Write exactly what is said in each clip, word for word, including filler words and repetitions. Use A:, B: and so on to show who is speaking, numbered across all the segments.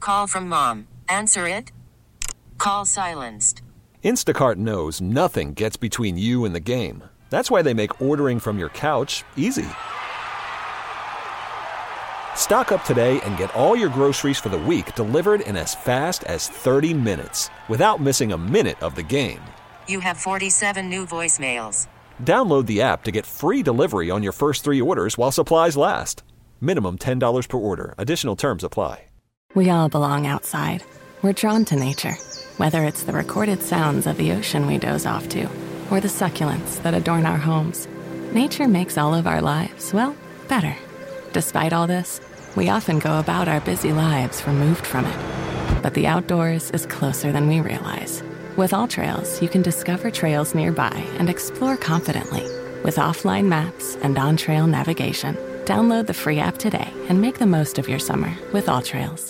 A: Call from mom. Answer it. Call silenced.
B: Instacart knows nothing gets between you and the game. That's why they make ordering from your couch easy. Stock up today and get all your groceries for the week delivered in as fast as thirty minutes without missing a minute of the game.
A: You have forty-seven new voicemails.
B: Download the app to get free delivery on your first three orders while supplies last. Minimum ten dollars per order. Additional terms apply.
C: We all belong outside. We're drawn to nature, whether it's the recorded sounds of the ocean we doze off to, or the succulents that adorn our homes. Nature makes all of our lives, well, better. Despite all this, we often go about our busy lives removed from it. But the outdoors is closer than we realize. With AllTrails, you can discover trails nearby and explore confidently. With offline maps and on-trail navigation, download the free app today and make the most of your summer with AllTrails.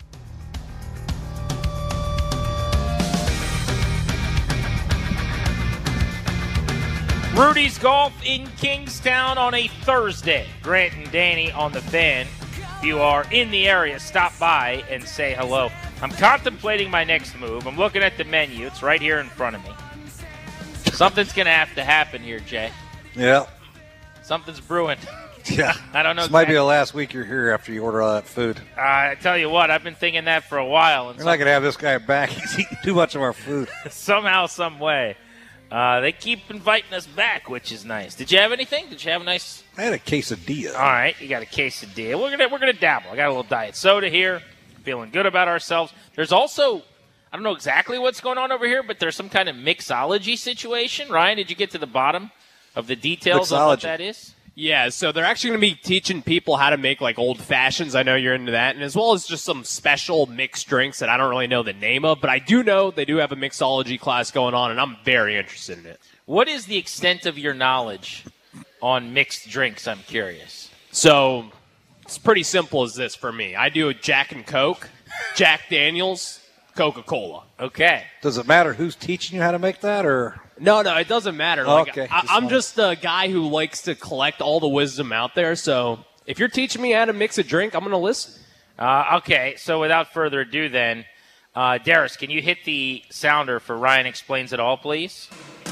D: Rudy's Golf in Kingstown on a Thursday. Grant and Danny on the Fan. If you are in the area, stop by and say hello. I'm contemplating my next move. I'm looking at the menu. It's right here in front of me. Something's going to have to happen here, Jay.
E: Yeah.
D: Something's brewing.
E: Yeah.
D: I don't know.
E: This
D: exactly.
E: might be the last week you're here after you order all that food.
D: Uh, I tell you what, I've been thinking that for a while. And
E: You're not going to have this guy back. He's eating too much of our food.
D: Somehow, some way. Uh, they keep inviting us back, which is nice. Did you have anything? Did you have a nice...
E: I had a quesadilla.
D: All right, you got a quesadilla. We're gonna we're gonna dabble. I got a little diet soda here. Feeling good about ourselves. There's also, I don't know exactly what's going on over here, but there's some kind of mixology situation. Ryan, did you get to the bottom of the details
E: Mixology.
D: of what that is?
F: Yeah, so they're actually going to be teaching people how to make, like, old fashions. I know you're into that. And as well as just some special mixed drinks that I don't really know the name of. But I do know they do have a mixology class going on, and I'm very interested in it.
D: What is the extent of your knowledge on mixed drinks, I'm curious?
F: So it's pretty simple as this for me. I do a Jack and Coke, Jack Daniels, Coca-Cola.
D: Okay.
E: Does it matter who's teaching you how to make that, or...
F: No, no, it doesn't matter. Like,
E: okay.
F: I,
E: Just
F: I'm
E: wanted-
F: just a guy who likes to collect all the wisdom out there. So if you're teaching me how to mix a drink, I'm going to listen.
D: Uh, okay, so without further ado then, uh, Darius, can you hit the sounder for Ryan Explains It All, please?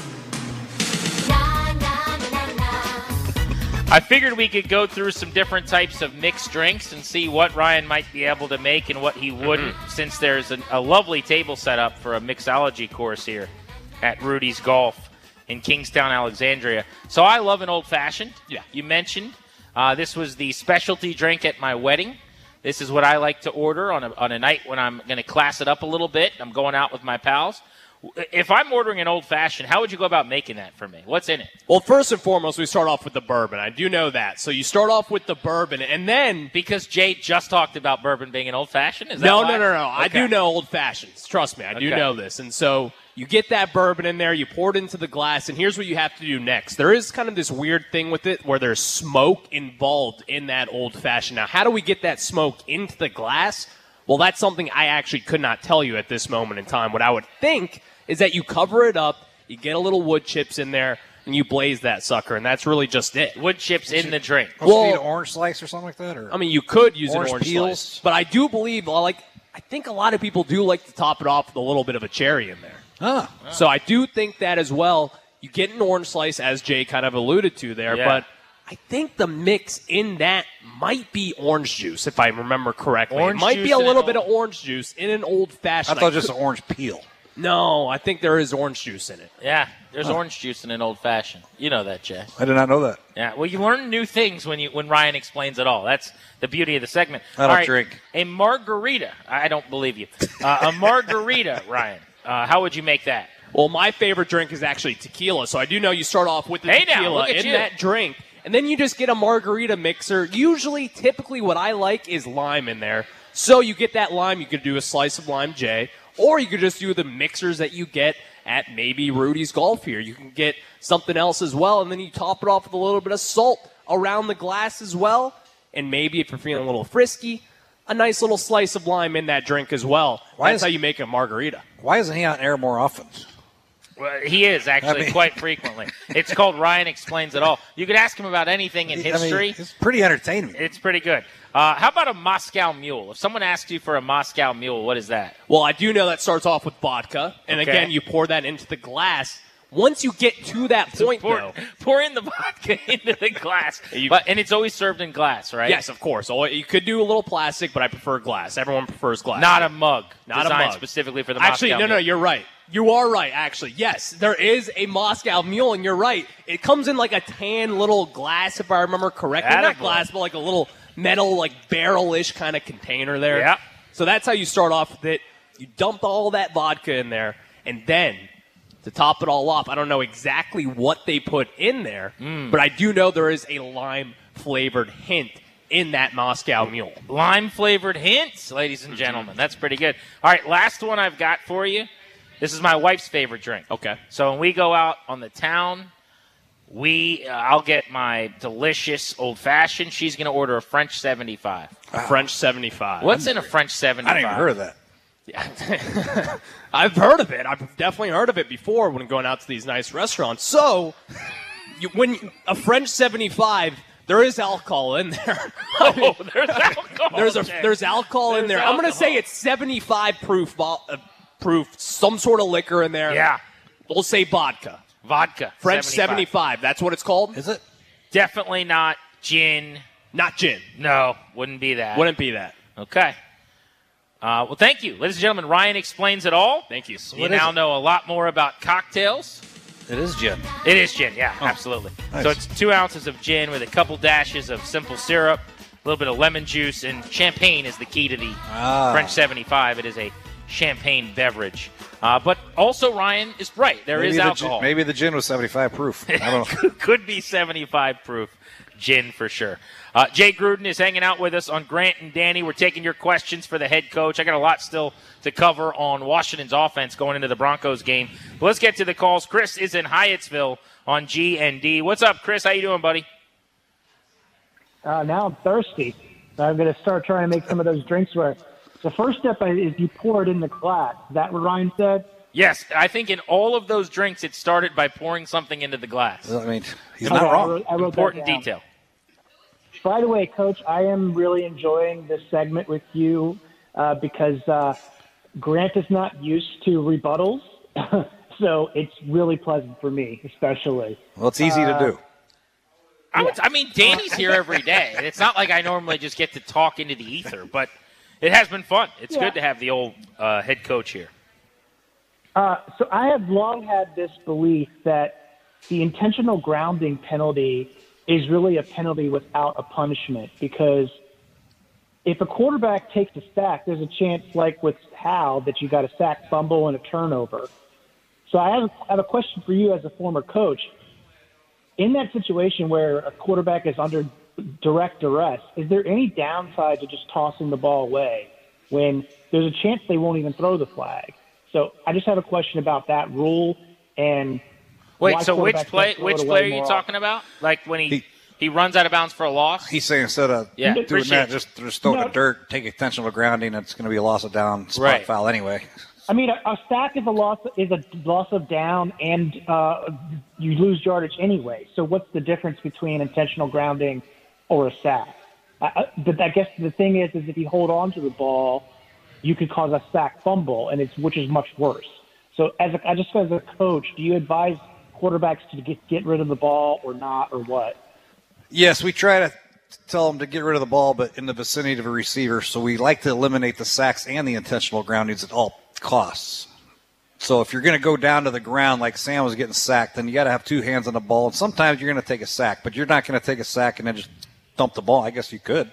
D: I figured we could go through some different types of mixed drinks and see what Ryan might be able to make and what he wouldn't, mm-hmm. since there's a, a lovely table set up for a mixology course here at Rudy's Golf in Kingstown, Alexandria. So I love an old-fashioned.
F: Yeah.
D: You mentioned. Uh, this was the specialty drink at my wedding. This is what I like to order on a, on a night when I'm going to class it up a little bit. I'm going out with my pals. If I'm ordering an old-fashioned, how would you go about making that for me? What's in it?
F: Well, first and foremost, we start off with the bourbon. I do know that. So you start off with the bourbon, and then...
D: Because Jay just talked about bourbon being an old-fashioned? Is that
F: No,
D: why?
F: no, no, no.
D: Okay.
F: I do know old-fashions. Trust me, I do
D: Okay.
F: know this. And so you get that bourbon in there, you pour it into the glass, and here's what you have to do next. There is kind of this weird thing with it where there's smoke involved in that old-fashioned. Now, how do we get that smoke into the glass? Well, that's something I actually could not tell you at this moment in time. What I would think is that you cover it up, you get a little wood chips in there, and you blaze that sucker, and that's really just it.
D: Wood chips in the drink.
E: Well,
F: Well-
E: you need an orange slice or something like that? Or?
F: I mean, you could use
E: Orange
F: an orange
E: peels?
F: slice, but I do believe, well, like, I think a lot of people do like to top it off with a little bit of a cherry in there.
E: Huh.
F: So I do think that as well. You get an orange slice, as Jay kind of alluded to there,
D: Yeah.
F: but I think the mix in that might be orange juice, if I remember correctly.
D: Orange
F: it might
D: juice
F: be a
D: in
F: little
D: an
F: bit
D: old-
F: of orange juice in an
E: I
F: old-fashioned.
E: thought just
F: could-
E: an orange peel.
F: No, I think there is orange juice in it.
D: Yeah, there's
E: Huh.
D: orange juice in an old-fashioned. You know that, Jay.
E: I did not know that.
D: Yeah, well, you learn new things when you when Ryan explains it all. That's the beauty of the segment.
E: I don't
D: All right,
E: drink.
D: A margarita. I don't believe you. Uh, a margarita, Ryan. Uh, how would you make that?
F: Well, my favorite drink is actually tequila, so I do know you start off with the
D: Hey now,
F: tequila
D: look at
F: in
D: you.
F: that drink, and then you just get a margarita mixer. Usually, typically, what I like is lime in there. So you get that lime, you could do a slice of lime J, or you could just do the mixers that you get at maybe Rudy's Golf here. You can get something else as well, and then you top it off with a little bit of salt around the glass as well, and maybe if you're feeling a little frisky, a nice little slice of lime in that drink as well.
E: Why
F: That's
E: is-
F: how you make a margarita.
E: Why isn't he on air more often?
D: Well, he is, actually,
E: I mean-
D: quite frequently. It's called Ryan Explains It All. You could ask him about anything in
E: I mean,
D: history.
E: it's pretty entertaining.
D: It's pretty good. Uh, how about a Moscow Mule? If someone asks you for a Moscow Mule, what is that?
F: Well, I do know that starts off with vodka, and
D: Okay.
F: again, you pour that into the glass. Once you get to that
D: So
F: point,
D: pour,
F: though,
D: pour in the vodka into the glass.
F: You-
D: but, and it's always served in glass, right?
F: yes, of course. Oh, you could do a little plastic, but I prefer glass. Everyone prefers glass.
D: Not a mug.
F: Not a
D: designed
F: mug.
D: specifically for the
F: Actually,
D: Moscow
F: no, no,
D: Mule.
F: you're right. You are right, actually. Yes, there is a Moscow Mule, and you're right. It comes in like a tan little glass, if I remember correctly. Not
D: Attaboy.
F: glass, but like a little metal, like barrel-ish kind of container there.
D: Yeah.
F: So that's how you start off with it. You dump all that vodka in there, and then to top it all off, I don't know exactly what they put in there,
D: Mm.
F: but I do know there is a lime-flavored hint in that Moscow Mule.
D: Lime-flavored hints, ladies and gentlemen. That's pretty good. All right, last one I've got for you. This is my wife's favorite drink.
F: Okay.
D: So when we go out on the town, we uh, I'll get my delicious old-fashioned. She's going to order a French seventy-five.
F: A French seventy-five.
D: What's in a French seventy-five?
E: I didn't even heard of that.
F: I've heard of it. I've definitely heard of it before when going out to these nice restaurants. So, you, when you, a French seventy-five, there is alcohol in there.
D: Oh, there's alcohol.
F: there's a
D: there.
F: there's alcohol in
D: There's
F: there. I'm going to
D: alcohol.
F: say it's seventy-five proof, vo- uh, proof, some sort of liquor in there.
D: Yeah.
F: We'll say vodka.
D: Vodka.
F: French
D: seventy-five.
F: seventy-five. That's what it's called.
E: Is it?
D: Definitely not gin.
F: Not gin.
D: No, wouldn't be that.
F: Wouldn't be that.
D: Okay. Uh, well, thank you. Ladies and gentlemen, Ryan explains it all.
F: Thank you.
D: You
E: What is
D: now
E: it?
D: know a lot more about cocktails.
E: It is gin.
D: It is gin, yeah, absolutely.
E: nice.
D: So it's two ounces of gin with a couple dashes of simple syrup, a little bit of lemon juice, and champagne is the key to the
E: Ah.
D: French seventy-five. It is a champagne beverage. Uh, but also, Ryan is right. There is
E: maybe the
D: alcohol.
E: Gin, maybe the gin was seventy-five proof. I don't know.
D: Could be seventy-five proof gin for sure. Uh, Jay Gruden is hanging out with us on Grant and Danny. We're taking your questions for the head coach. I got a lot still to cover on Washington's offense going into the Broncos game. But let's get to the calls. Chris is in Hyattsville on G and D. What's up, Chris? How you doing, buddy?
G: Uh, now I'm thirsty. So I'm going to start trying to make some of those drinks where the first step is you pour it in the glass. Is that what Ryan said?
D: Yes, I think in all of those drinks, it started by pouring something into the glass.
E: I mean, he's
G: Okay,
E: not
G: I
E: wrong.
G: wrote- I wrote that
D: Important
G: down.
D: detail.
G: By the way, Coach, I am really enjoying this segment with you uh, because uh, Grant is not used to rebuttals. So it's really pleasant for me, especially.
E: Well, it's easy to do.
D: I, would, I mean, Danny's here every day. And it's not like I normally just get to talk into the ether, but it has been fun. It's
G: Yeah.
D: good to have the old uh, head coach here.
G: Uh, so I have long had this belief that the intentional grounding penalty is really a penalty without a punishment, because if a quarterback takes a sack, there's a chance, like with Hal, that you got a sack, fumble, and a turnover. So I have, I have a question for you as a former coach. In that situation where a quarterback is under direct duress, is there any downside to just tossing the ball away when there's a chance they won't even throw the flag? So I just have a question about that rule and
D: Wait,
G: why
D: so which
G: quarterbacks
D: play
G: don't throw
D: which
G: it away
D: play are you
G: more
D: talking about? Like when he,
E: He-
D: he runs out of bounds for a loss?
E: He's saying instead of
D: Yeah,
E: doing
D: appreciate
E: that,
D: it.
E: just, just throw it in
G: No.
E: the dirt, take intentional grounding, it's going to be a loss of down, spot
D: Right.
E: foul anyway.
G: I mean, a, a sack is a loss is a loss of down, and uh, you lose yardage anyway. So what's the difference between intentional grounding or a sack? I, I, but I guess the thing is, is if you hold on to the ball, you could cause a sack fumble, and it's which is much worse. So as a, I just as a coach, do you advise quarterbacks to get get rid of the ball or not, or what?
E: Yes, we try to tell them to get rid of the ball, but in the vicinity of a receiver. So we like to eliminate the sacks and the intentional groundings at all costs. So if you're going to go down to the ground like Sam was getting sacked, then you got to have two hands on the ball. And sometimes you're going to take a sack, but you're not going to take a sack and then just dump the ball. I guess you could.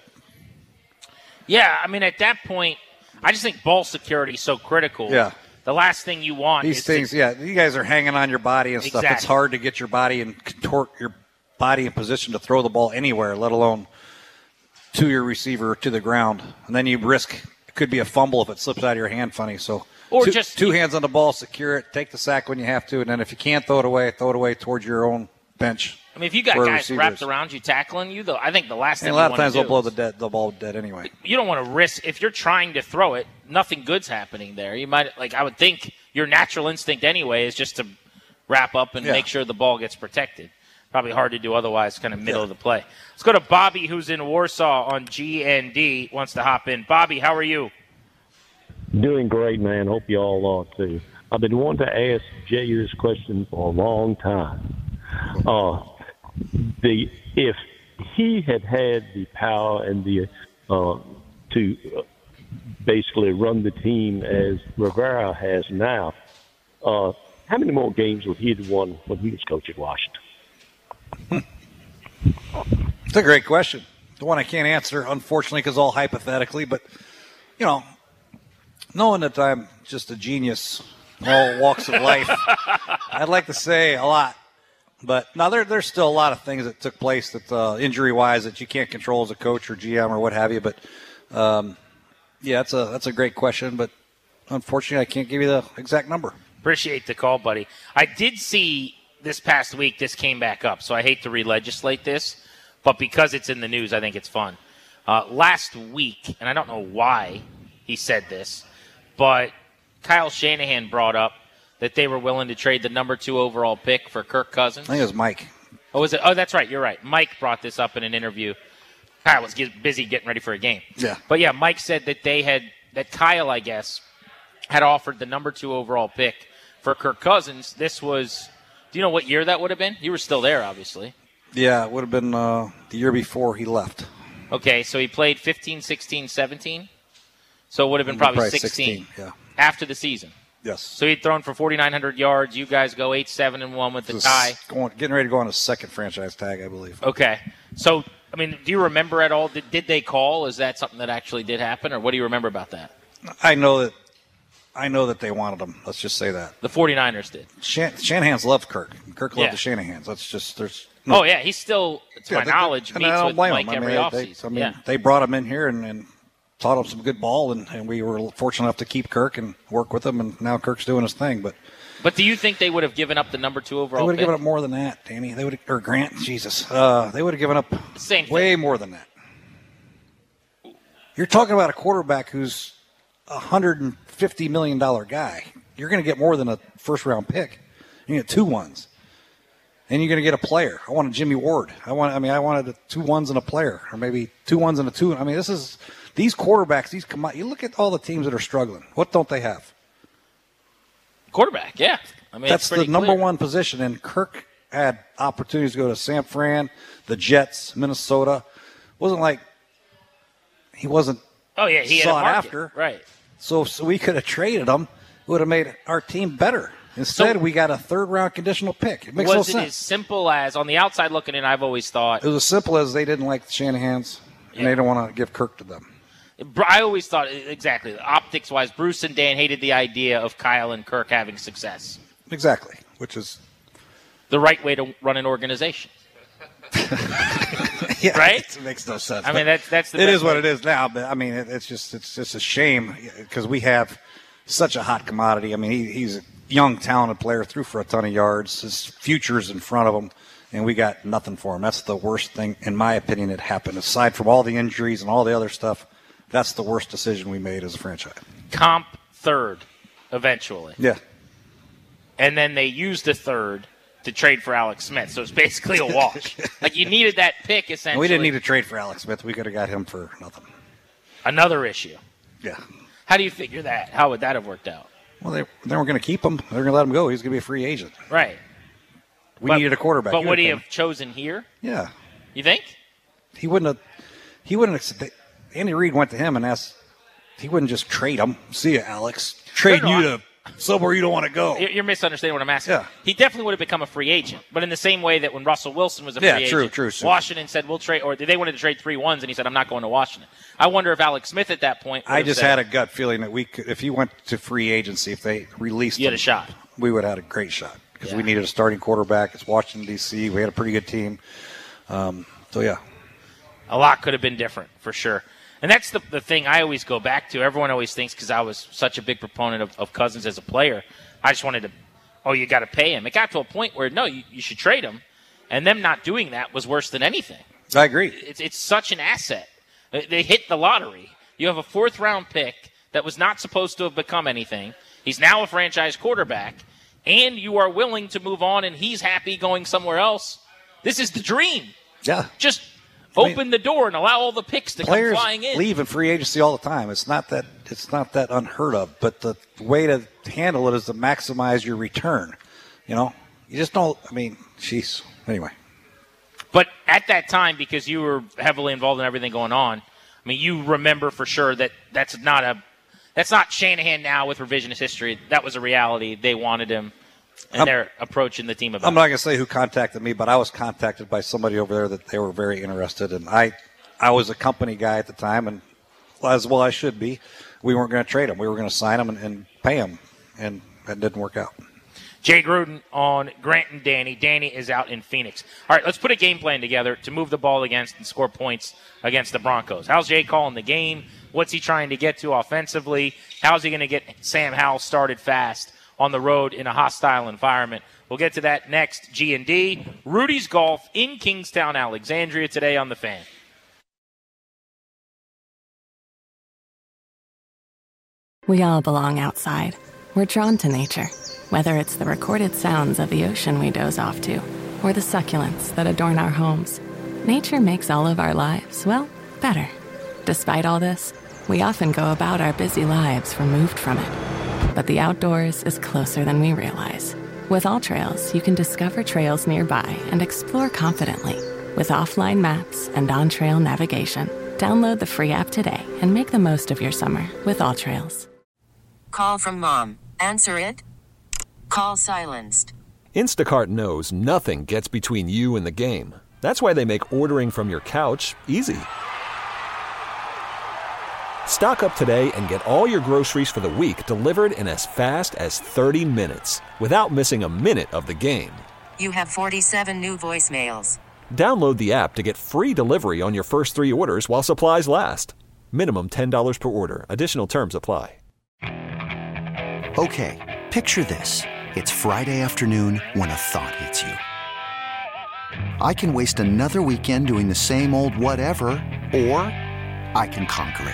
D: Yeah, I mean, at that point, I just think ball security is so critical.
E: Yeah.
D: The last thing you want
E: These
D: is
E: things,
D: to,
E: yeah, you guys are hanging on your body and stuff. It's
D: Exactly.
E: hard to get your body and contort your body in position to throw the ball anywhere, let alone to your receiver or to the ground. And then you risk it could be a fumble if it slips out of your hand funny. So
D: Or
E: two,
D: just-
E: two hands on the ball, secure it, take the sack when you have to, and then if you can't throw it away, throw it away towards your own bench.
D: I mean, if you got
E: where a
D: guys
E: receiver
D: wrapped
E: is.
D: around you tackling you, though, I think the last thing
E: And a
D: you
E: lot of
D: want
E: times
D: to
E: they'll
D: do
E: blow
D: is-
E: the dead the ball dead anyway.
D: you don't want to risk if you're trying to throw it. Nothing good's happening there. You might like I would think your natural instinct anyway is just to wrap up and
E: Yeah.
D: make sure the ball gets protected. probably hard to do otherwise, kind of middle yeah. of the play. Let's go to Bobby, who's in Warsaw on G N D, wants to hop in. Bobby, how are you?
H: Doing great, man. Hope you all are, too. I've been wanting to ask Jay this question for a long time. Uh, the if he had had the power and the uh, to basically run the team as Rivera has now, uh, how many more games would he have won when he was coach at Washington?
E: It's a great question. The one I can't answer, unfortunately, because all hypothetically. But, you know, knowing that I'm just a genius in all walks of life, I'd like to say a lot. But now there, there's still a lot of things that took place that uh, injury-wise that you can't control as a coach or G M or what have you. But, um, yeah, that's a that's a great question. But, unfortunately, I can't give you the exact number.
D: Appreciate the call, buddy. I did see this past week this came back up, so I hate to re-legislate this, but because it's in the news, I think it's fun. Uh, last week, and I don't know why he said this, but Kyle Shanahan brought up that they were willing to trade the number two overall pick for Kirk Cousins.
E: I think it was Mike.
D: Oh, was it? Oh, that's right. You're right. Mike brought this up in an interview. Kyle was get, busy getting ready for a game.
E: Yeah.
D: But, yeah, Mike said that they had – that Kyle, I guess, had offered the number two overall pick for Kirk Cousins. This was – do you know what year that would have been? You were still there, obviously.
E: Yeah, it would have been uh, the year before he left.
D: Okay, so he played fifteen, sixteen, seventeen. So it would have been probably,
E: probably
D: sixteen,
E: sixteen yeah.
D: after the season.
E: Yes.
D: So he'd thrown for forty-nine hundred yards. You guys go eight, seven, and one with the tie.
E: Going, getting ready to go on his second franchise tag, I believe.
D: Okay. So, I mean, do you remember at all? Did, did they call? Is that something that actually did happen, or what do you remember about that?
E: I know that I know that they wanted him. Let's just say that.
D: The 49ers did.
E: Shan- Shanahan's loved Kirk. Kirk loved
D: yeah.
E: the Shanahans. That's just there's. No.
D: Oh yeah, he's still, to yeah, my they, knowledge,
E: they,
D: meets with Mike
E: him.
D: every
E: I mean,
D: offseason.
E: They, I mean,
D: yeah.
E: they brought him in here and, and taught him some good ball, and, and we were fortunate enough to keep Kirk and work with him, and now Kirk's doing his thing. But
D: but do you think they would have given up the number two overall?
E: They would have
D: pick?
E: given up more than that, Danny. They would or Grant, Jesus, uh, they would have given up
D: Same thing.
E: way more than that. You're talking about a quarterback who's a one hundred fifty million dollars guy. You're going to get more than a first-round pick. You get two ones. And you're going to get a player. I wanted Jimmy Ward. I want. I mean, I wanted two ones and a player, or maybe two ones and a two. I mean, this is these quarterbacks. These come out. You look at all the teams that are struggling. What don't they have?
D: Quarterback. Yeah. I mean,
E: that's
D: it's
E: the number
D: clear.
E: one position. And Kirk had opportunities to go to San Fran, the Jets, Minnesota. It wasn't like he wasn't.
D: Oh yeah, he
E: sought
D: had a market.
E: after.
D: Right.
E: So, so we could have traded him. It would have made our team better. Instead, so, we got a third-round conditional pick. It makes no sense.
D: Was it as simple as, on the outside looking in, I've always thought.
E: It was as simple as they didn't like the Shanahans, and yeah. they don't want to give Kirk to them.
D: I always thought, exactly, optics-wise, Bruce and Dan hated the idea of Kyle and Kirk having success.
E: Exactly, which is
D: the right way to run an organization.
E: yeah,
D: right?
E: It makes no sense.
D: I mean, that's that's the
E: it
D: best
E: is what
D: way.
E: it is now. But I mean, it, it's just it's just a shame because we have such a hot commodity. I mean, he, he's a young, talented player, threw for a ton of yards. His future's in front of him, and we got nothing for him. That's the worst thing, in my opinion, that happened. Aside from all the injuries and all the other stuff, that's the worst decision we made as a franchise.
D: Comp third, eventually.
E: Yeah.
D: And then they used the third to trade for Alex Smith. So it's basically a wash. Like, you needed that pick, essentially.
E: We didn't need to trade for Alex Smith. We could have got him for nothing.
D: Another issue.
E: Yeah.
D: How do you figure that? How would that have worked out?
E: Well, they, they weren't going to keep him. They were going to let him go. He's going to be a free agent.
D: Right.
E: We
D: but,
E: needed a quarterback.
D: But
E: you
D: would he have chosen here?
E: Yeah.
D: You think?
E: He wouldn't have. He wouldn't have. Andy Reid went to him and asked. He wouldn't just trade him. See you, Alex. Trade no, no, you I, to somewhere you don't want to go.
D: You're misunderstanding what I'm asking.
E: Yeah.
D: He definitely would have become a free agent. But in the same way that when Russell Wilson was a
E: yeah,
D: free
E: true,
D: agent,
E: true, true.
D: Washington said, we'll trade, or they wanted to trade three ones, and he said, I'm not going to Washington. I wonder if Alex Smith at that point
E: I just
D: said,
E: had a gut feeling that we could, if he went to free agency, if they released
D: you
E: him,
D: had a shot.
E: we would have had a great shot because
D: yeah.
E: we needed a starting quarterback. It's Washington, D C We had a pretty good team. Um, so, yeah.
D: A lot could have been different, for sure. And that's the, the thing I always go back to. Everyone always thinks, because I was such a big proponent of, of Cousins as a player, I just wanted to, oh, you got to pay him. It got to a point where, no, you, you should trade him. And them not doing that was worse than anything.
E: I agree.
D: It's, it's such an asset. They hit the lottery. You have a fourth-round pick that was not supposed to have become anything. He's now a franchise quarterback, and you are willing to move on, and he's happy going somewhere else. This is the dream.
E: Yeah.
D: Just
E: I mean,
D: open the door and allow all the picks to come flying in.
E: Players leave in free agency all the time. It's not that it's not that unheard of, but the way to handle it is to maximize your return. You know, you just don't. I mean, jeez. Anyway.
D: But at that time, because you were heavily involved in everything going on, I mean, you remember for sure that that's not a that's not Shanahan now with revisionist history. That was a reality. They wanted him, and
E: I'm,
D: they're approaching the team about.
E: I'm not going to say who contacted me, but I was contacted by somebody over there that they were very interested, and I, I was a company guy at the time, and as well I should be. We weren't going to trade him. We were going to sign him and, and pay him, and that didn't work out.
D: Jay Gruden on Grant and Danny. Danny is out in Phoenix. All right, let's put a game plan together to move the ball against and score points against the Broncos. How's Jay calling the game? What's he trying to get to offensively? How's he going to get Sam Howell started fast on the road in a hostile environment? We'll get to that next. G and D. Rudy's Golf in Kingstown, Alexandria today on The Fan.
C: We all belong outside. We're drawn to nature. Whether it's the recorded sounds of the ocean we doze off to, or the succulents that adorn our homes, nature makes all of our lives, well, better. Despite all this, we often go about our busy lives removed from it. But the outdoors is closer than we realize. With AllTrails, you can discover trails nearby and explore confidently. With offline maps and on-trail navigation, download the free app today and make the most of your summer with AllTrails.
A: Call from mom. Answer it. Call silenced.
B: Instacart knows nothing gets between you and the game. That's why they make ordering from your couch easy. Stock up today and get all your groceries for the week delivered in as fast as thirty minutes without missing a minute of the game.
A: You have forty-seven new voicemails.
B: Download the app to get free delivery on your first three orders while supplies last. Minimum ten dollars per order. Additional terms apply.
I: Okay, picture this. It's Friday afternoon when a thought hits you. I can waste another weekend doing the same old whatever, or I can conquer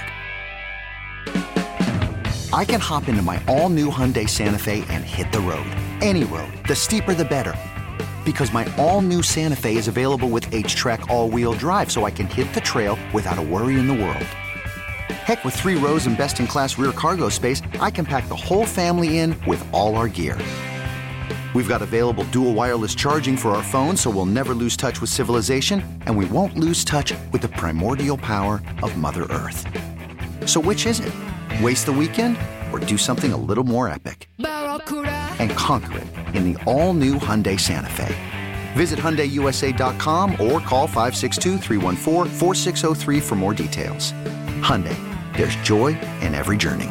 I: it. I can hop into my all-new Hyundai Santa Fe and hit the road. Any road. The steeper, the better. Because my all-new Santa Fe is available with H-Track all-wheel drive, so I can hit the trail without a worry in the world. Heck, with three rows and best-in-class rear cargo space, I can pack the whole family in with all our gear. We've got available dual wireless charging for our phones, so we'll never lose touch with civilization, and we won't lose touch with the primordial power of Mother Earth. So which is it? Waste the weekend or do something a little more epic? And conquer it in the all-new Hyundai Santa Fe. Visit Hyundai U S A dot com or call five six two, three one four, four six zero three for more details. Hyundai, there's joy in every journey.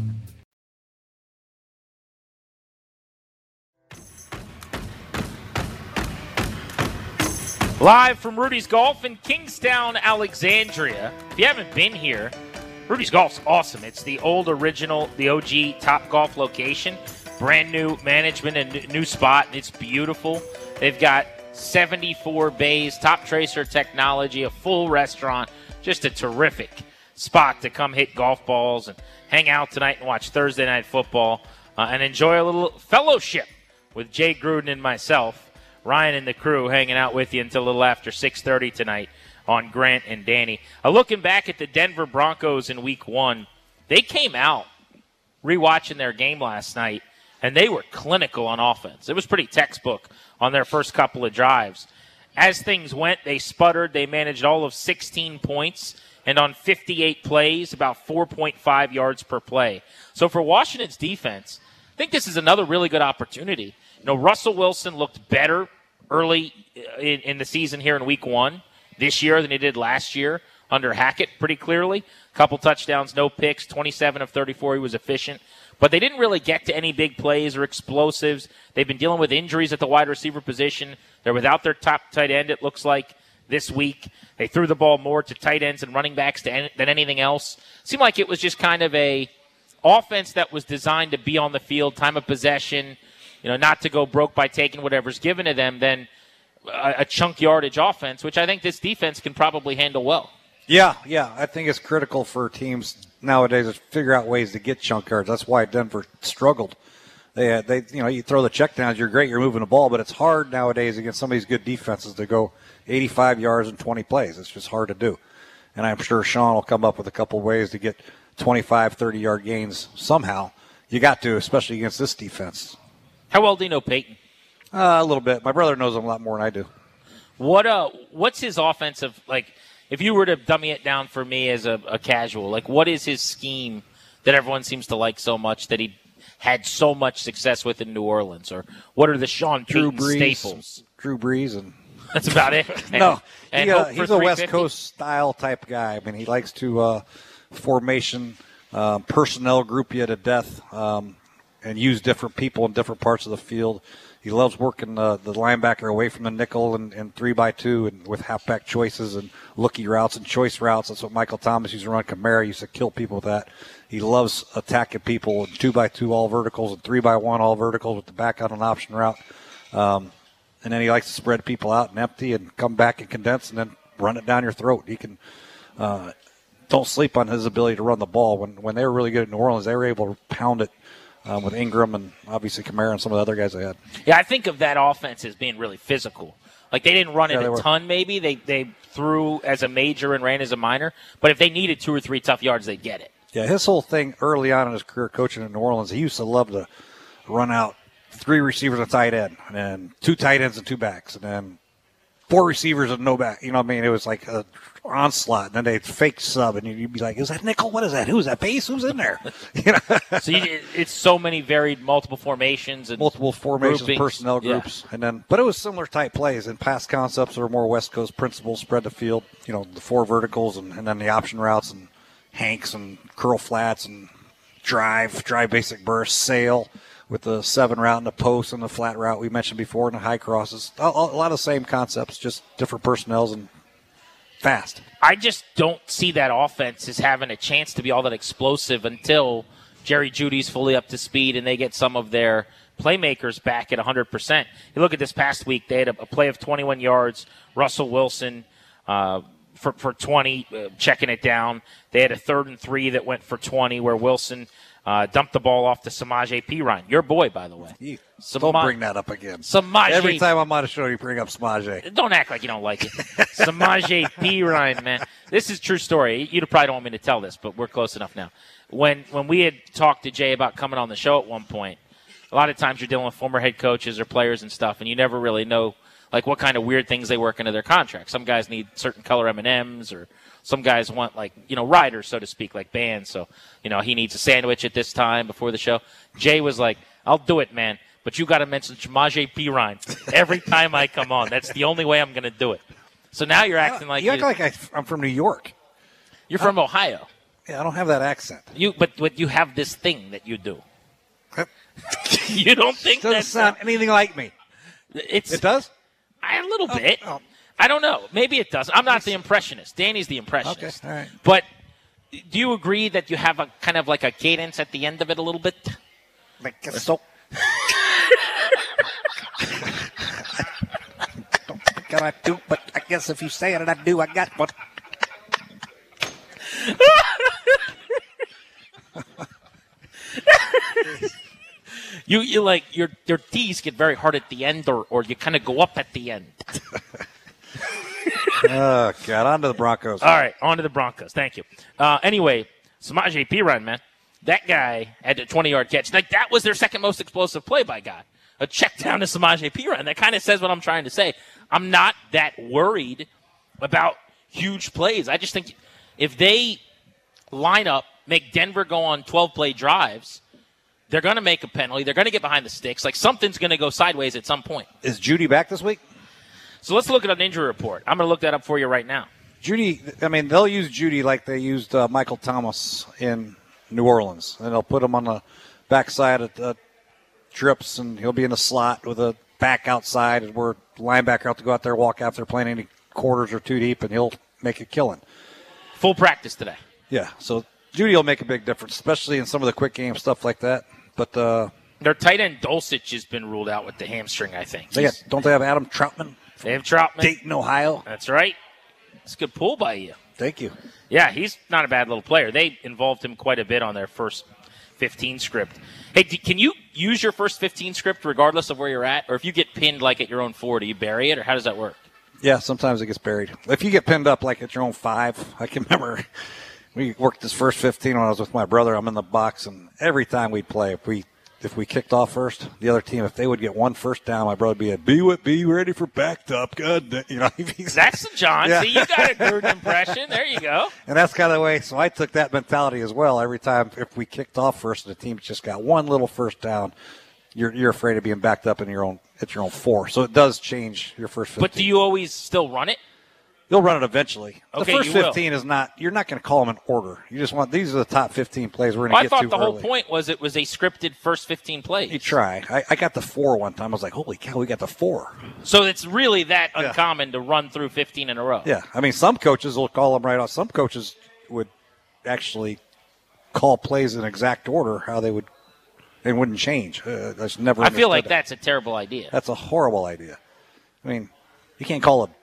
D: Live from Rudy's Golf in Kingstown, Alexandria. If you haven't been here, Rudy's Golf's awesome. It's the old original, the O G Top Golf location. Brand new management and new spot. It's beautiful. They've got seventy-four bays, top tracer technology, a full restaurant. Just a terrific spot to come hit golf balls and hang out tonight and watch Thursday Night Football uh, and enjoy a little fellowship with Jay Gruden and myself. Ryan and the crew hanging out with you until a little after six thirty tonight on Grant and Danny. Uh, looking back at the Denver Broncos in week one, they came out rewatching their game last night, and they were clinical on offense. It was pretty textbook on their first couple of drives. As things went, they sputtered. They managed all of sixteen points, and on fifty-eight plays, about four point five yards per play. So for Washington's defense, I think this is another really good opportunity. You know, Russell Wilson looked better early in, in the season here in week one this year than he did last year under Hackett pretty clearly. Couple touchdowns, no picks, twenty-seven of thirty-four. He was efficient. But they didn't really get to any big plays or explosives. They've been dealing with injuries at the wide receiver position. They're without their top tight end, it looks like, this week. They threw the ball more to tight ends and running backs than anything else. Seemed like it was just kind of a offense that was designed to be on the field, time of possession, you know, not to go broke by taking whatever's given to them, then a, a chunk yardage offense, which I think this defense can probably handle well.
E: Yeah, yeah. I think it's critical for teams nowadays to figure out ways to get chunk yards. That's why Denver struggled They, they, you know, you throw the checkdowns, you're great, you're moving the ball, but it's hard nowadays against some of these good defenses to go eighty-five yards in twenty plays. It's just hard to do. And I'm sure Sean will come up with a couple ways to get twenty-five, thirty-yard gains somehow. You got to, especially against this defense.
D: How well do you know Peyton?
E: Uh, a little bit. My brother knows him a lot more than I do.
D: What uh, what's his offensive, like, if you were to dummy it down for me as a, a casual, like, what is his scheme that everyone seems to like so much that he had so much success with in New Orleans? Or what are the Sean
E: Drew
D: Payton
E: Brees,
D: staples?
E: Drew Brees. and
D: That's about it? And,
E: no,
D: and
E: he, uh,
D: hope for
E: he's a West
D: three fifty?
E: Coast style type guy. I mean, he likes to uh, formation, uh, personnel group you to death, um, and use different people in different parts of the field. He loves working uh, the linebacker away from the nickel and, and three by two and with halfback choices and looky routes and choice routes. That's what Michael Thomas used to run. Kamara used to kill people with that. He loves attacking people in two by two all verticals and three by one all verticals with the back out on option route. Um, and then he likes to spread people out and empty and come back and condense and then run it down your throat. He can uh, don't sleep on his ability to run the ball. When when they were really good at New Orleans, they were able to pound it. Um, with Ingram and obviously Kamara and some of the other guys they had.
D: Yeah, I think of that offense as being really physical. Like, they didn't run it
E: Yeah,
D: a
E: were.
D: ton, maybe. They they threw as a major and ran as a minor. But if they needed two or three tough yards, they'd get it.
E: Yeah, his whole thing early on in his career coaching in New Orleans, he used to love to run out three receivers and a tight end, and then two tight ends and two backs, and then four receivers and no back. You know what I mean? It was like a onslaught. And then they'd fake sub, and you'd be like, is that nickel? What is that? Who's that base? Who's in there? You know?
D: So you, it's so many varied multiple formations and
E: multiple formations,
D: groupings.
E: personnel groups,
D: Yeah.
E: and then but it was similar type plays and pass concepts or more West Coast principles, spread the field. You know, the four verticals and, and then the option routes and hanks and curl flats and drive, drive basic burst, sail with the seven route and the post and the flat route we mentioned before and the high crosses. A, a lot of the same concepts, just different personnels and fast.
D: I just don't see that offense as having a chance to be all that explosive until Jerry Jeudy's fully up to speed and they get some of their playmakers back at one hundred percent. You look at this past week, they had a, a play of twenty-one yards. Russell Wilson uh, for, for twenty, uh, checking it down. They had a third and three that went for twenty where Wilson uh, dumped the ball off to Samaje Perine. Your boy, by the way.
E: You,
D: Sama-
E: don't bring that up again.
D: Samaje.
E: Every time I'm on a show, you bring up Samaje.
D: Don't act like you don't like it. Samaje Perine, man. This is a true story. You probably don't want me to tell this, but we're close enough now. When when we had talked to Jay about coming on the show at one point, a lot of times you're dealing with former head coaches or players and stuff, and you never really know like what kind of weird things they work into their contract. Some guys need certain color M and M's, or some guys want, like, you know, riders, so to speak, like bands. So, you know, he needs a sandwich at this time before the show. Jay was like, I'll do it, man, but you got to mention Samaje Perine every time I come on. That's the only way I'm going to do it. So now you're acting like
E: you act
D: you,
E: like I, I'm from New York.
D: you're from Ohio.
E: Yeah, I don't have that accent.
D: You, but, but you have this thing that you do. You don't think
E: Doesn't
D: that's
E: sound anything like me.
D: It's
E: It does?
D: I, a little
E: Oh,
D: bit.
E: oh.
D: I don't know. Maybe it does. I'm not the impressionist. Danny's the impressionist.
E: Okay, all right.
D: But do you agree that you have a kind of like a cadence at the end of it a little bit?
E: Like so. Don't think I do, but I guess if you say it and I do, I got one.
D: You you like your your T's get very hard at the end, or, or you kind of go up at the end.
E: Oh, God. On to the Broncos.
D: All right, on to the Broncos. Thank you. Uh, anyway, Samaje Perine, man, that guy had a twenty-yard catch. Like, that was their second most explosive play by God. A check down to Samaje Perine. That kind of says what I'm trying to say. I'm not that worried about huge plays. I just think if they line up, make Denver go on twelve-play drives, they're going to make a penalty. They're going to get behind the sticks. Like, something's going to go sideways at some point.
E: Is Judy back this week?
D: So let's look at an injury report. I'm going to look that up for you right now.
E: Judy, I mean, they'll use Judy like they used uh, Michael Thomas in New Orleans. And they'll put him on the backside of the trips, and he'll be in the slot with a back outside, and where linebacker have to go out there, walk out there playing any quarters or two deep, and he'll make a killing.
D: Full practice today.
E: Yeah, so Judy will make a big difference, especially in some of the quick game stuff like that. But uh,
D: their tight end Dulcich has been ruled out with the hamstring, I think.
E: They got, don't they have Adam Troutman?
D: They have Troutman.
E: Dayton, Ohio.
D: That's right. It's a good pull by you.
E: Thank you.
D: Yeah, he's not a bad little player. They involved him quite a bit on their first fifteen script. Hey, d- can you use your first fifteen script regardless of where you're at? Or if you get pinned like at your own four, do you bury it, or how does that work?
E: Yeah, sometimes it gets buried. If you get pinned up like at your own five, I can remember we worked this first fifteen when I was with my brother. I'm in the box, and every time we'd play, if we if we kicked off first, the other team, if they would get one first down, my brother would be a, be, what, be ready for backed up. Good. You know,
D: that's the John. Yeah. See, you got a good impression. There you go.
E: And that's kind of the way, so I took that mentality as well. Every time if we kicked off first and the team just got one little first down, you're you're afraid of being backed up in your own at your own four. So it does change your first fifteen.
D: But do you always still run it?
E: You'll run it eventually.
D: Okay,
E: the first
D: you
E: fifteen
D: will.
E: is not, you're not going to call them in order. You just want, these are the top fifteen plays we're going to
D: well,
E: get to
D: I thought the
E: early.
D: whole point was it was a scripted first fifteen plays.
E: You try. I, I got the four one time. I was like, holy cow, we got the four.
D: So it's really that
E: Yeah.
D: uncommon to run through fifteen in a row.
E: Yeah. I mean, some coaches will call them right off. Some coaches would actually call plays in exact order, how they would, they wouldn't change. Uh, that's never
D: I feel like
E: that.
D: that's a terrible idea.
E: That's a horrible idea. I mean, you can't call a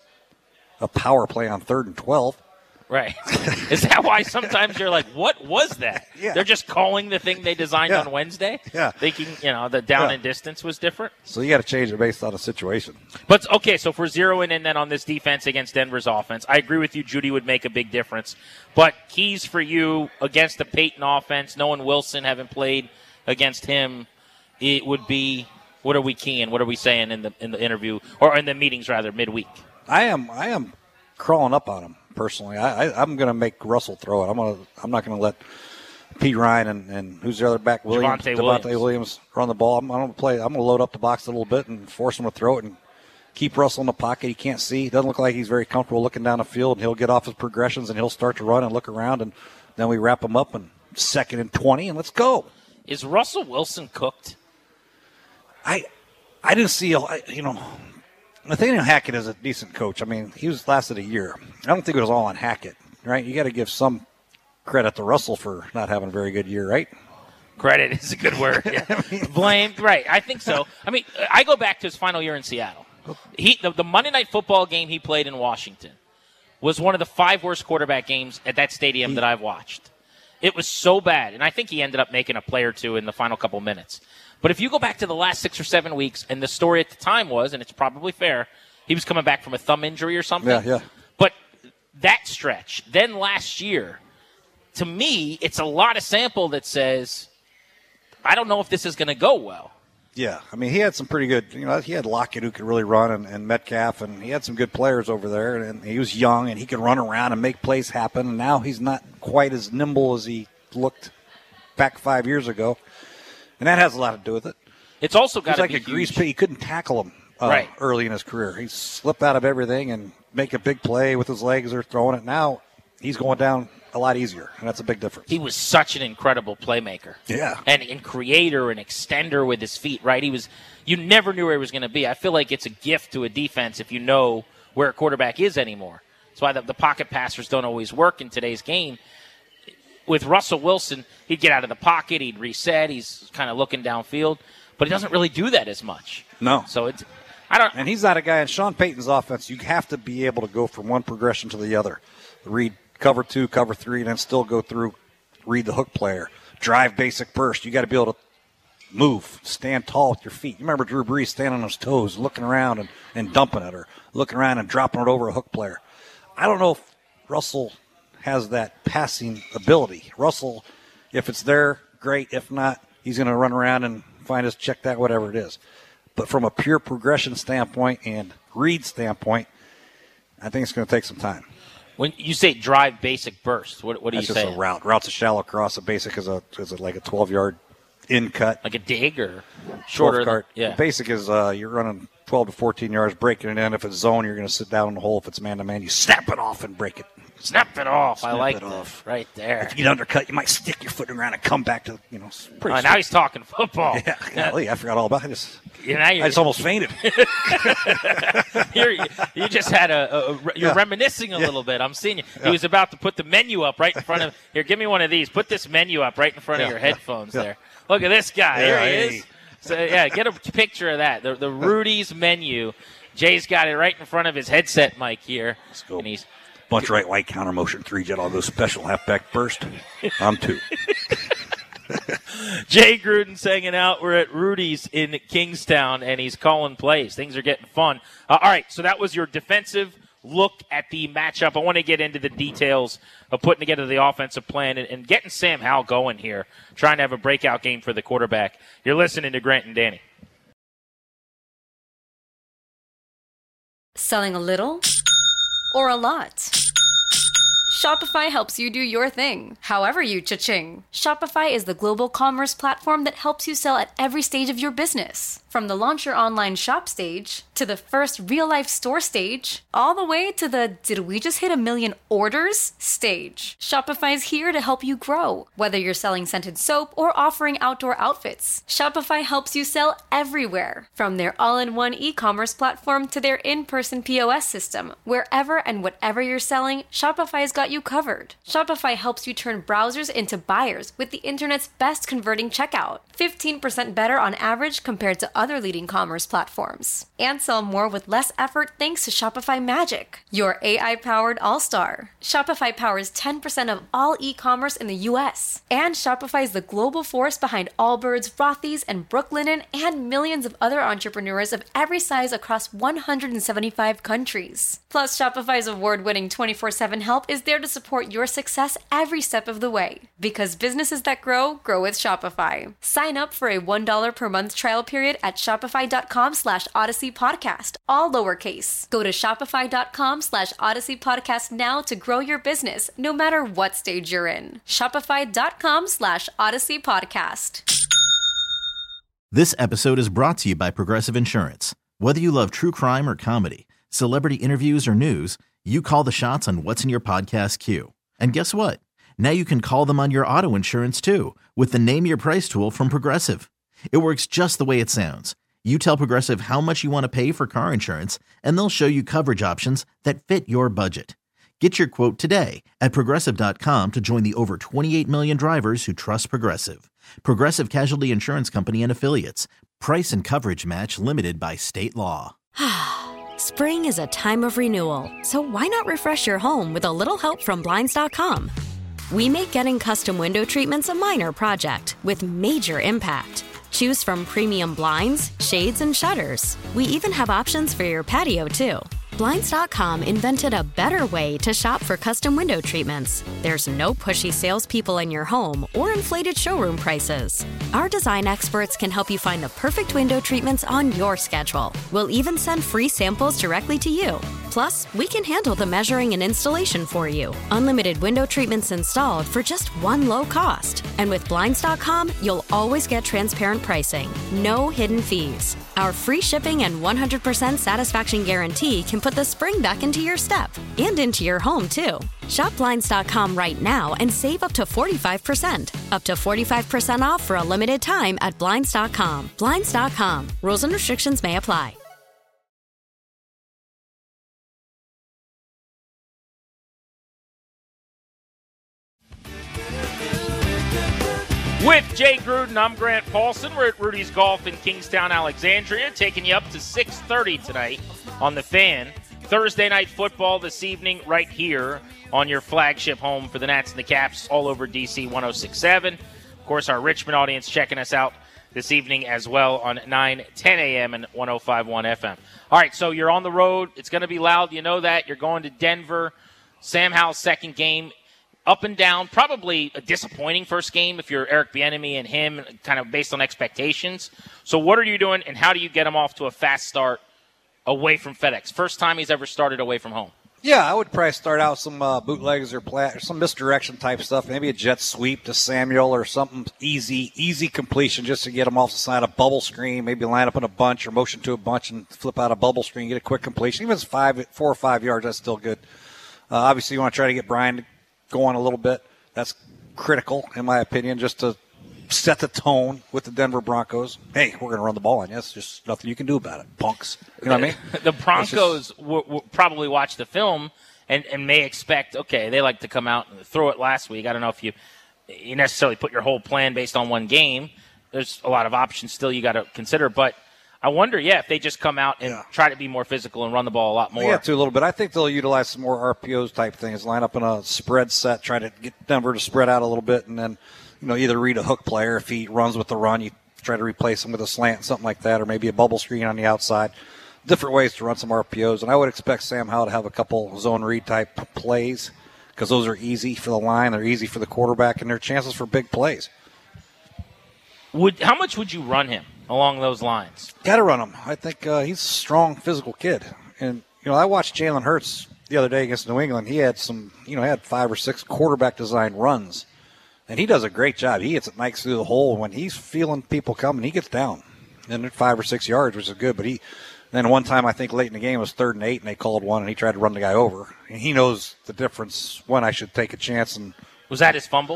E: a power play on third and twelve.
D: Right. Is that why sometimes you're like, what was that?
E: Yeah.
D: They're just calling the thing they designed
E: Yeah.
D: on Wednesday?
E: Yeah.
D: Thinking, you know, the down
E: Yeah.
D: and distance was different?
E: So you got to change it based on the situation.
D: But, okay, so if we're zeroing in then on this defense against Denver's offense, I agree with you, Judy would make a big difference. But keys for you against the Peyton offense, knowing Wilson, having played against him, it would be, what are we keying? What are we saying in the in the interview, or in the meetings, rather, midweek?
E: I am I am crawling up on him personally. I, I I'm going to make Russell throw it. I'm going to I'm not going to let P. Ryan and, and who's the other back? Williams,
D: Javonte
E: Devontae
D: Williams.
E: Williams run the ball. I'm, I'm going to play. I'm going to load up the box a little bit and force him to throw it and keep Russell in the pocket. He can't see. Doesn't look like he's very comfortable looking down the field. And he'll get off his progressions and he'll start to run and look around, and then we wrap him up and second and twenty and let's go.
D: Is Russell Wilson cooked?
E: I I didn't see, you know, Nathaniel Hackett is a decent coach. I mean, he was lasted a year. I don't think it was all on Hackett, right? You got to give some credit to Russell for not having a very good year, right?
D: Credit is a good word. Yeah. Blame, right? I think so. I mean, I go back to his final year in Seattle. He the, the Monday Night Football game he played in Washington was one of the five worst quarterback games at that stadium he, that I've watched. It was so bad, and I think he ended up making a play or two in the final couple minutes. But if you go back to the last six or seven weeks, and the story at the time was, and it's probably fair, he was coming back from a thumb injury or something.
E: Yeah, yeah.
D: But that stretch, then last year, to me, it's a lot of sample that says, I don't know if this is going to go well.
E: Yeah, I mean, he had some pretty good, you know, he had Lockett who could really run, and, and Metcalf, and he had some good players over there, and he was young, and he could run around and make plays happen, and now he's not quite as nimble as he looked back five years ago, and that has a lot to do with it.
D: It's also got
E: He's
D: to
E: like
D: be
E: a grease
D: huge.
E: pig. He couldn't tackle him uh,
D: Right.
E: early in his career. He slipped out of everything and make a big play with his legs or throwing it. Now he's going down a lot easier, and that's a big difference.
D: He was such an incredible playmaker.
E: Yeah.
D: And, and creator and extender with his feet, right? He was, you never knew where he was going to be. I feel like it's a gift to a defense if you know where a quarterback is anymore. That's why the, the pocket passers don't always work in today's game. With Russell Wilson, he'd get out of the pocket, he'd reset, he's kind of looking downfield, but he doesn't really do that as much.
E: No.
D: So it's, I don't.
E: And he's not a guy in Sean Payton's offense. You have to be able to go from one progression to the other. Read cover two, cover three, and then still go through, read the hook player, drive basic burst. You got to be able to move, stand tall with your feet. You remember Drew Brees standing on his toes, looking around and, and dumping it, or looking around and dropping it over a hook player. I don't know if Russell has that passing ability. Russell, if it's there, great. If not, he's going to run around and find us, check that, whatever it is. But from a pure progression standpoint and read standpoint, I think it's going to take some time.
D: When you say drive basic burst, what, what do
E: That's
D: you
E: just
D: say?
E: a route. Route's a shallow cross. A basic is a is it like a twelve-yard in cut.
D: Like a dig or shorter?
E: Cart.
D: Than, yeah.
E: Basic is uh, you're running twelve to fourteen yards, breaking it in. If it's zone, you're going to sit down in the hole. If it's man-to-man, you snap it off and break it.
D: Snap it off.
E: Snap
D: I like
E: it
D: that.
E: off.
D: Right there.
E: If you get undercut, you might stick your foot in the ground and come back to, you know, pretty
D: Oh, now he's talking football.
E: Yeah, golly, I forgot all about it. I just,
D: You know, you're,
E: I just almost fainted.
D: you're, you just had a, a, a you're
E: Yeah.
D: reminiscing a
E: Yeah.
D: little bit. I'm seeing you.
E: Yeah.
D: He was about to put the menu up right in front of. Here, give me one of these. Put this menu up right in front
E: Yeah,
D: of your
E: yeah,
D: headphones
E: yeah.
D: there. Look at this guy.
E: Yeah,
D: Here he
E: hey.
D: is. So yeah, get a picture of that. The the Rudy's menu. Jay's got it right in front of his headset mic here.
E: Let's go.
D: And he's
E: Bunch right, white, counter motion, three jet, I'll go special, halfback burst. I'm two.
D: Jay Gruden's hanging out. We're at Rudy's in Kingstown, and he's calling plays. Things are getting fun. Uh, all right, so that was your defensive look at the matchup. I want to get into the details of putting together the offensive plan and, and getting Sam Howell going here, trying to have a breakout game for the quarterback. You're listening to Grant and Danny.
J: Selling a little or a lot? Shopify helps you do your thing, however you cha-ching. Shopify is the global commerce platform that helps you sell at every stage of your business. From the launch your online shop stage, to the first real-life store stage, all the way to the did we just hit a million orders stage. Shopify's here to help you grow. Whether you're selling scented soap or offering outdoor outfits, Shopify helps you sell everywhere. From their all-in-one e-commerce platform to their in-person P O S system, wherever and whatever you're selling, Shopify's got you covered. Shopify helps you turn browsers into buyers with the internet's best converting checkout. fifteen percent better on average compared to other leading commerce platforms. And sell more with less effort thanks to Shopify Magic, your A I-powered all-star. Shopify powers ten percent of all e-commerce in the U S. And Shopify is the global force behind Allbirds, Rothy's, and Brooklinen, and millions of other entrepreneurs of every size across one hundred seventy-five countries. Plus, Shopify's award-winning twenty-four seven help is there to support your success every step of the way. Because businesses that grow, grow with Shopify. Sign up for a one dollar per month trial period at shopify.com slash Odyssey Podcast, all lowercase. Go to shopify.com slash Odyssey Podcast now to grow your business, no matter what stage you're in. Shopify.com slash Odyssey Podcast.
K: This episode is brought to you by Progressive Insurance. Whether you love true crime or comedy, celebrity interviews or news, you call the shots on what's in your podcast queue. And guess what? Now you can call them on your auto insurance too with the Name Your Price tool from Progressive. It works just the way it sounds. You tell Progressive how much you want to pay for car insurance, and they'll show you coverage options that fit your budget. Get your quote today at Progressive dot com to join the over twenty-eight million drivers who trust Progressive. Progressive Casualty Insurance Company and Affiliates. Price and coverage match limited by state law.
L: Spring is a time of renewal, so why not refresh your home with a little help from Blinds dot com? We make getting custom window treatments a minor project with major impact. Choose from premium blinds, shades, and shutters. We even have options for your patio, too. Blinds dot com invented a better way to shop for custom window treatments. There's no pushy salespeople in your home or inflated showroom prices. Our design experts can help you find the perfect window treatments on your schedule. We'll even send free samples directly to you. Plus, we can handle the measuring and installation for you. Unlimited window treatments installed for just one low cost. And with Blinds dot com, you'll always get transparent pricing. No hidden fees. Our free shipping and one hundred percent satisfaction guarantee can put the spring back into your step and into your home, too. Shop Blinds dot com right now and save up to forty-five percent. Up to forty-five percent off for a limited time at Blinds dot com. Blinds dot com. Rules and restrictions may apply.
D: With Jay Gruden, I'm Grant Paulson. We're at Rudy's Golf in Kingstown, Alexandria, taking you up to six thirty tonight on The Fan. Thursday night football this evening right here on your flagship home for the Nats and the Caps all over D C one oh six point seven. Of course, our Richmond audience checking us out this evening as well on nine ten a.m. and one oh five point one F M. All right, so you're on the road. It's going to be loud. You know that. You're going to Denver. Sam Howell's second game. Up and down, probably a disappointing first game if you're Eric Bieniemy and him, kind of based on expectations. So what are you doing, and how do you get him off to a fast start away from FedEx? First time he's ever started away from home.
E: Yeah, I would probably start out some uh, bootlegs or, plat- or some misdirection type stuff. Maybe a jet sweep to Samuel or something easy, easy completion just to get him off the side. A bubble screen, maybe line up in a bunch or motion to a bunch and flip out a bubble screen, get a quick completion. Even if it's five, four or five yards, that's still good. Uh, obviously, you want to try to get Brian to going a little bit. That's critical, in my opinion, just to set the tone with the Denver Broncos. Hey, we're going to run the ball on you. It's just nothing you can do about it, punks. You know what I mean?
D: The Broncos just will, will probably watch the film and, and may expect, okay, they like to come out and throw it last week. I don't know if you, you necessarily put your whole plan based on one game. There's a lot of options still you got to consider, but I wonder, yeah, if they just come out and yeah. try to be more physical and run the ball a lot more.
E: Yeah, too, a little bit. I think they'll utilize some more R P Os type things, line up in a spread set, try to get Denver to spread out a little bit, and then, you know, either read a hook player. If he runs with the run, you try to replace him with a slant, something like that, or maybe a bubble screen on the outside. Different ways to run some R P Os. And I would expect Sam Howell to have a couple zone read type plays because those are easy for the line. They're easy for the quarterback, and they're chances for big plays.
D: Would How much would you run him along those lines?
E: Got to run him. I think uh, he's a strong physical kid. And, you know, I watched Jalen Hurts the other day against New England. He had some, you know, he had five or six quarterback design runs. And he does a great job. He hits it nice through the hole. When he's feeling people coming, he gets down. And at five or six yards, which is good. But he, then one time, I think late in the game, it was third and eight, and they called one, and he tried to run the guy over. And he knows the difference when I should take a chance. And
D: was that his fumble?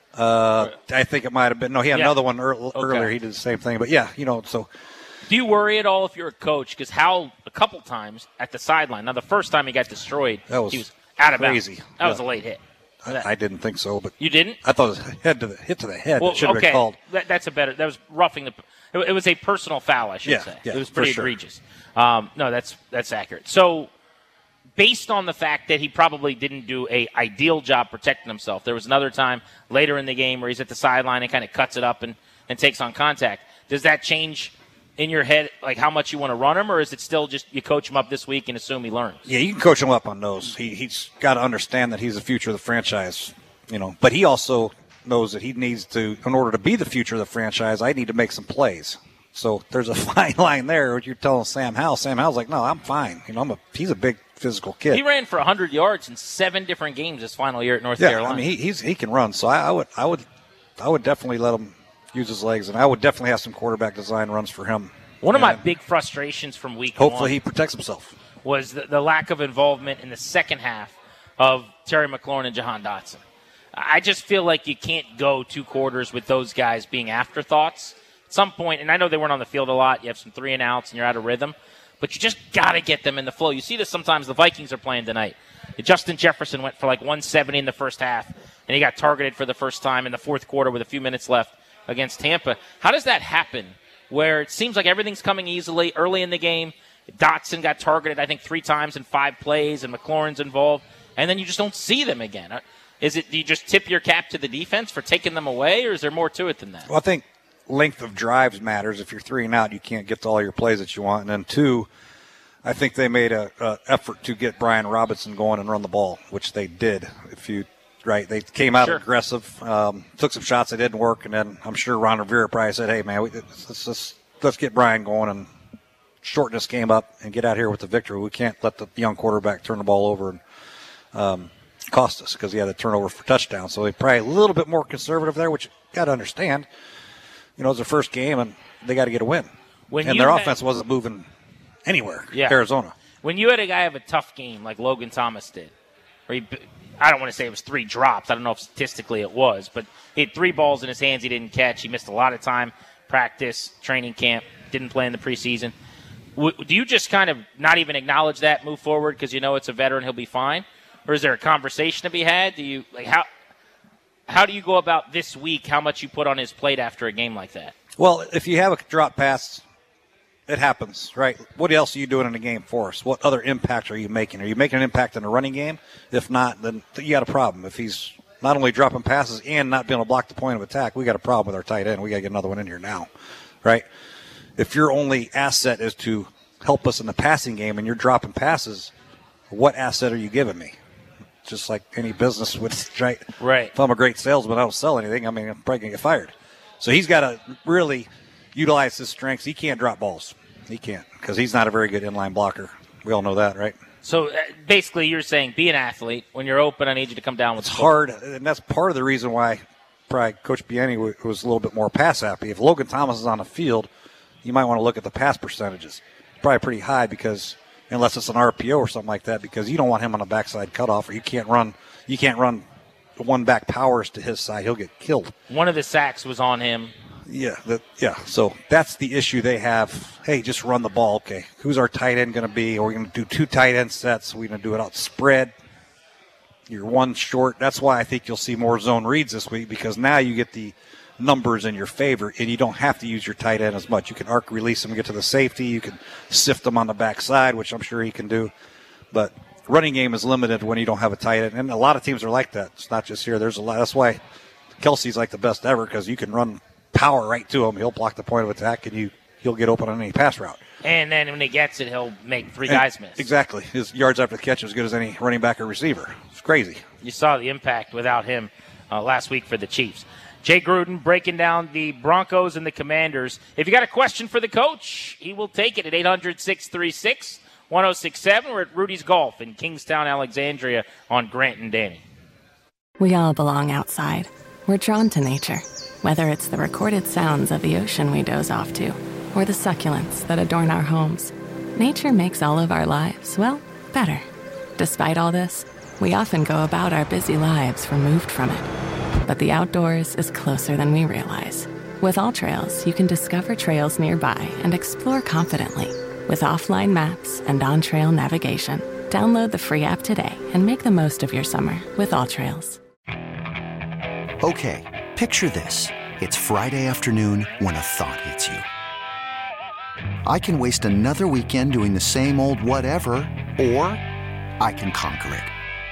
E: Uh, I think it might have been. No, he had
D: yeah.
E: another one er-
D: okay.
E: earlier. He did the same thing. But, yeah, you know, so.
D: Do you worry at all if you're a coach? Because Howell, a couple times at the sideline. Now, the first time he got destroyed,
E: that was
D: he was out of
E: crazy.
D: bounds. That
E: yeah.
D: was a late hit.
E: I, I didn't think so, but
D: you didn't.
E: I thought it was head to the hit to the head.
D: Well,
E: it should have
D: okay.
E: been called.
D: That, that's a better. That was roughing the. It, it was a personal foul, I should
E: yeah,
D: say.
E: Yeah,
D: it was pretty
E: sure.
D: egregious. Um, no, that's that's accurate. So, based on the fact that he probably didn't do a ideal job protecting himself, there was another time later in the game where he's at the sideline and kind of cuts it up and, and takes on contact. Does that change in your head, like how much you want to run him, or is it still just you coach him up this week and assume he learns?
E: Yeah, you can coach him up on those. He, he's got to understand that he's the future of the franchise, you know. But he also knows that he needs to, in order to be the future of the franchise, I need to make some plays. So there's a fine line there. What you're telling Sam Howell, Sam Howell's like, no, I'm fine. You know, I'm a, he's a big physical kid.
D: He ran for one hundred yards in seven different games his final year at North
E: yeah,
D: Carolina.
E: I mean, he, he's he can run. So I, I would, I would, I would definitely let him use his legs, and I would definitely have some quarterback design runs for him.
D: One of my
E: and
D: big frustrations from week
E: hopefully
D: one
E: he protects himself
D: was the, the lack of involvement in the second half of Terry McLaurin and Jahan Dotson. I just feel like you can't go two quarters with those guys being afterthoughts. At some point, and I know they weren't on the field a lot, you have some three and outs and you're out of rhythm, but you just got to get them in the flow. You see this sometimes. The Vikings are playing tonight. Justin Jefferson went for like one seventy in the first half, and he got targeted for the first time in the fourth quarter with a few minutes left against Tampa. How does that happen where it seems like everything's coming easily early in the game? Dotson got targeted, I think, three times in five plays, and McLaurin's involved, and then you just don't see them again. Is it, do you just tip your cap to the defense for taking them away, or is there more to it than that?
E: Well, I think length of drives matters. If you're three and out, you can't get to all your plays that you want. And then two, I think they made a, a effort to get Brian Robinson going and run the ball, which they did. If you right, they came out
D: sure.
E: aggressive, um, took some shots that didn't work, and then I'm sure Ron Rivera probably said, "Hey, man, we, let's, let's let's get Brian going and shorten this game up and get out here with the victory. We can't let the young quarterback turn the ball over and um, cost us because he had a turnover for touchdown. So they probably a little bit more conservative there, which you got to understand. You know, it's their first game, and they got to get a win.
D: When
E: and
D: you
E: their
D: had,
E: offense wasn't moving anywhere.
D: Yeah.
E: Arizona.
D: When you had a guy have a tough game like Logan Thomas did, or he, I don't want to say it was three drops. I don't know if statistically it was, but he had three balls in his hands he didn't catch. He missed a lot of time, practice, training camp, didn't play in the preseason. W- do you just kind of not even acknowledge that, move forward because you know it's a veteran, he'll be fine? Or is there a conversation to be had? Do you like how how do you go about this week, how much you put on his plate after a game like that?
E: Well, if you have a drop pass, it happens, right? What else are you doing in the game for us? What other impact are you making? Are you making an impact in the running game? If not, then you got a problem. If he's not only dropping passes and not being able to block the point of attack, we got a problem with our tight end. We got to get another one in here now, right? If your only asset is to help us in the passing game and you're dropping passes, what asset are you giving me? Just like any business would, right?
D: Right.
E: If I'm a great salesman, I don't sell anything. I mean, I'm probably going to get fired. So he's got to really utilize his strengths. He can't drop balls. He can't because he's not a very good inline blocker. We all know that, right?
D: So uh, basically you're saying be an athlete. When you're open, I need you to come down with
E: It's
D: the ball.
E: hard, and that's part of the reason why probably Coach Bieni was a little bit more pass happy. If Logan Thomas is on the field, you might want to look at the pass percentages. Probably pretty high because unless it's an R P O or something like that, because you don't want him on a backside cutoff, or you can't run you can't run one back powers to his side. He'll get killed.
D: One of the sacks was on him.
E: Yeah, the, yeah. So that's the issue they have. Hey, just run the ball. Okay, who's our tight end going to be? Are we going to do two tight end sets? Are we going to do it out spread? You're one short. That's why I think you'll see more zone reads this week, because now you get the numbers in your favor, and you don't have to use your tight end as much. You can arc release them, get to the safety. You can sift them on the backside, which I'm sure he can do. But running game is limited when you don't have a tight end, and a lot of teams are like that. It's not just here. There's a lot. That's why Kelsey's like the best ever because you can run power right to him. He'll block the point of attack, and you he'll get open on any pass route.
D: And then when he gets it, he'll make three and guys miss.
E: Exactly. His yards after the catch are as good as any running back or receiver. It's crazy.
D: You saw the impact without him uh, last week for the Chiefs. Jay Gruden breaking down the Broncos and the Commanders. If you got a question for the coach, he will take it at eight hundred, six three six, one oh six seven. We're at Rudy's Golf in Kingstown, Alexandria on Grant and Danny.
C: We all belong outside. We're drawn to nature, whether it's the recorded sounds of the ocean we doze off to, or the succulents that adorn our homes. Nature makes all of our lives, well, better. Despite all this, we often go about our busy lives removed from it. But the outdoors is closer than we realize. With AllTrails, you can discover trails nearby and explore confidently. With offline maps and on-trail navigation, download the free app today and make the most of your summer with AllTrails.
I: Okay, picture this. It's Friday afternoon when a thought hits you. I can waste another weekend doing the same old whatever, or I can conquer it.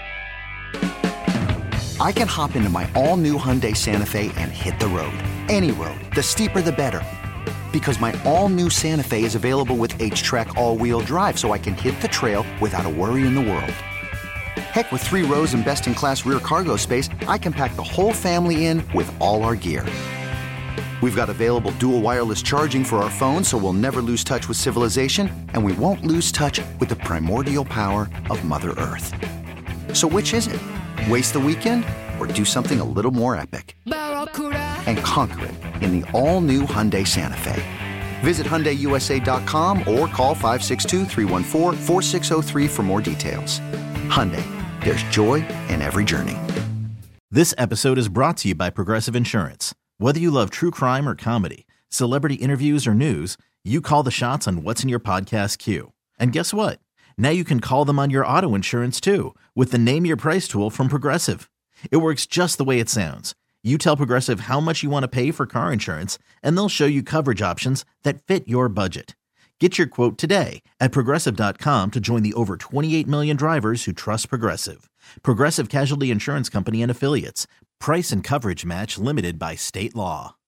I: I can hop into my all-new Hyundai Santa Fe and hit the road. Any road. The steeper, the better. Because my all-new Santa Fe is available with H-Track all-wheel drive, so I can hit the trail without a worry in the world. Heck, with three rows and best-in-class rear cargo space, I can pack the whole family in with all our gear. We've got available dual wireless charging for our phones, so we'll never lose touch with civilization, and we won't lose touch with the primordial power of Mother Earth. So which is it? Waste the weekend or do something a little more epic? And conquer it in the all-new Hyundai Santa Fe. Visit Hyundai U S A dot com or call five six two, three one four, four six zero three for more details. Hyundai, there's joy in every journey.
K: This episode is brought to you by Progressive Insurance. Whether you love true crime or comedy, celebrity interviews or news, you call the shots on what's in your podcast queue. And guess what? Now you can call them on your auto insurance too with the Name Your Price tool from Progressive. It works just the way it sounds. You tell Progressive how much you want to pay for car insurance, and they'll show you coverage options that fit your budget. Get your quote today at Progressive dot com to join the over twenty-eight million drivers who trust Progressive. Progressive Casualty Insurance Company and Affiliates. Price and coverage match limited by state law.